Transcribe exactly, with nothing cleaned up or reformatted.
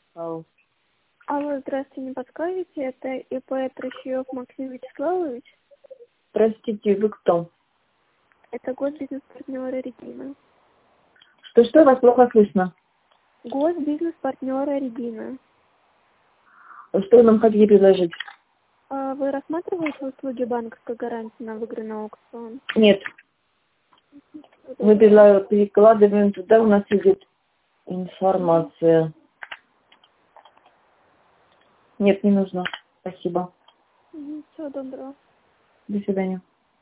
Алло. Алло, здравствуйте, не подскажете? Это ИП Трощиев Максим Вячеславович? Простите, вы кто? Это госбизнес-партнера Регина. Что-что, вас плохо слышно? Госбизнес-партнера Регина. Что вы нам хотите предложить? А вы рассматриваете услуги банковской гарантии на выигранный аукцион? Нет. Мы перела- перекладываем туда, у нас идет информация. Нет, не нужно. Спасибо. Всего доброго. До свидания.